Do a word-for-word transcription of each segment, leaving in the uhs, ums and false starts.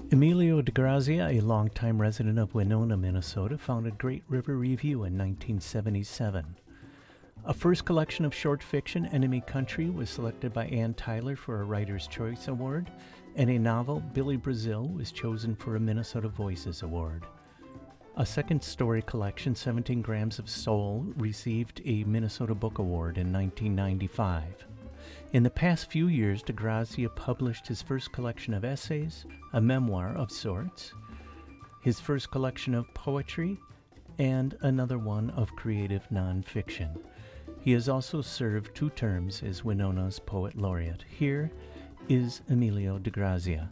Emilio DeGrazia, a longtime resident of Winona, Minnesota, founded Great River Review in nineteen seventy-seven. A first collection of short fiction, Enemy Country, was selected by Ann Tyler for a Writer's Choice Award, and a novel, Billy Brazil, was chosen for a Minnesota Voices Award. A second story collection, seventeen Grams of Soul, received a Minnesota Book Award in nineteen ninety-five. In the past few years, DeGrazia published his first collection of essays, a memoir of sorts, his first collection of poetry, and another one of creative nonfiction. He has also served two terms as Winona's Poet Laureate. Here is Emilio DeGrazia.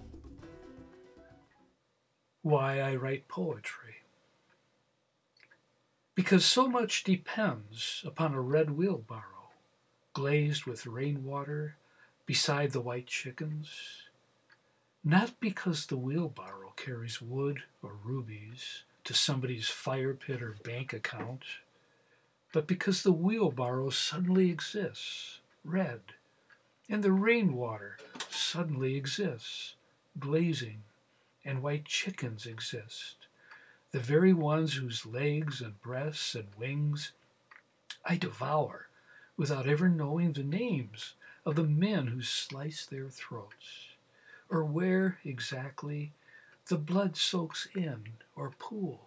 Why I write poetry. Because so much depends upon a red wheelbarrow, glazed with rainwater beside the white chickens. Not because the wheelbarrow carries wood or rubies to somebody's fire pit or bank account, but because the wheelbarrow suddenly exists, red, and the rainwater suddenly exists, glazing, and white chickens exist, the very ones whose legs and breasts and wings I devour without ever knowing the names of the men who slice their throats, or where exactly the blood soaks in or pools.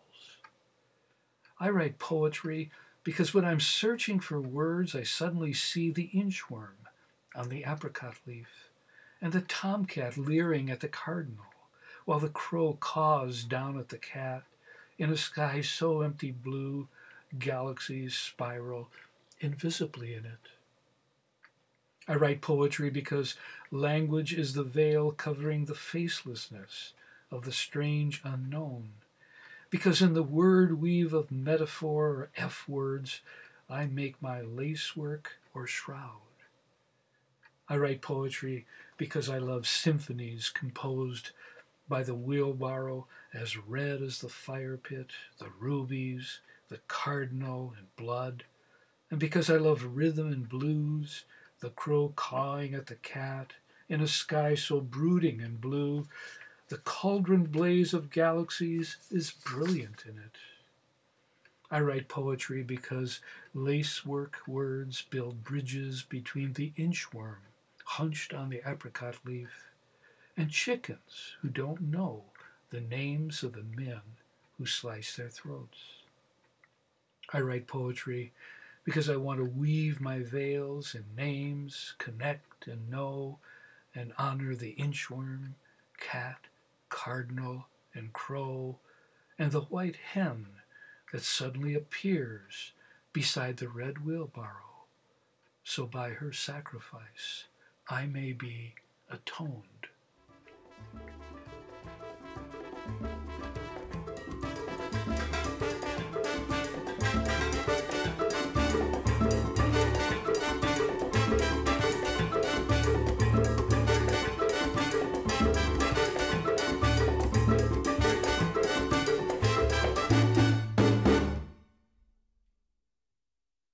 I write poetry because when I'm searching for words, I suddenly see the inchworm on the apricot leaf, and the tomcat leering at the cardinal, while the crow caws down at the cat in a sky so empty blue, galaxies spiral invisibly in it. I write poetry because language is the veil covering the facelessness of the strange unknown, because in the word weave of metaphor or F words, I make my lacework or shroud. I write poetry because I love symphonies composed by the wheelbarrow, as red as the fire pit, the rubies, the cardinal, and blood, and because I love rhythm and blues, the crow cawing at the cat, in a sky so brooding and blue, the cauldron blaze of galaxies is brilliant in it. I write poetry because lacework words build bridges between the inchworm hunched on the apricot leaf and chickens who don't know the names of the men who slice their throats. I write poetry because I want to weave my veils in names, connect and know, and honor the inchworm, cat, cardinal, and crow, and the white hen that suddenly appears beside the red wheelbarrow, so by her sacrifice I may be atoned.